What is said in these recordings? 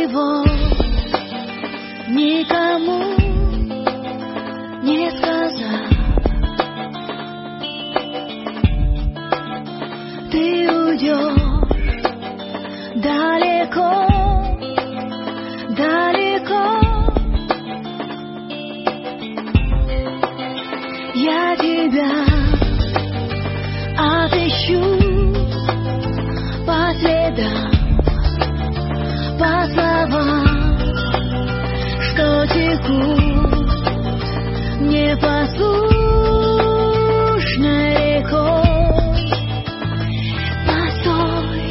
ничего никому не сказал. Ты уйдешь далеко, далеко. Я тебя отыщу по следам, по словам, что текут непослушной рекой. Постой,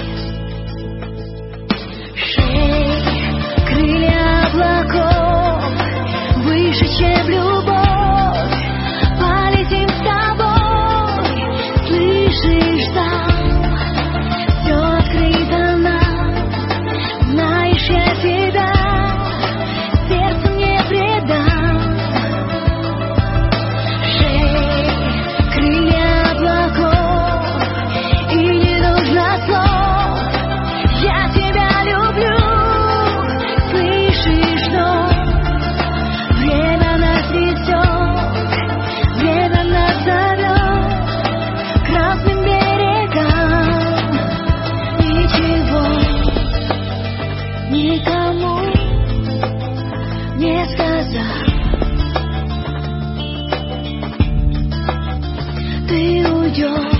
шей, крылья облаков, выше, чем любовь, полетим с тобой. Слышишь там, все открыто нам, знаешь, я тебя сердцем не предам. Шей, крылья облаков, и не нужно слов, я тебя люблю. Слышишь, что время нас несет, время нас зовет к разным берегам. Ничего никому не сказал. Ты уйдешь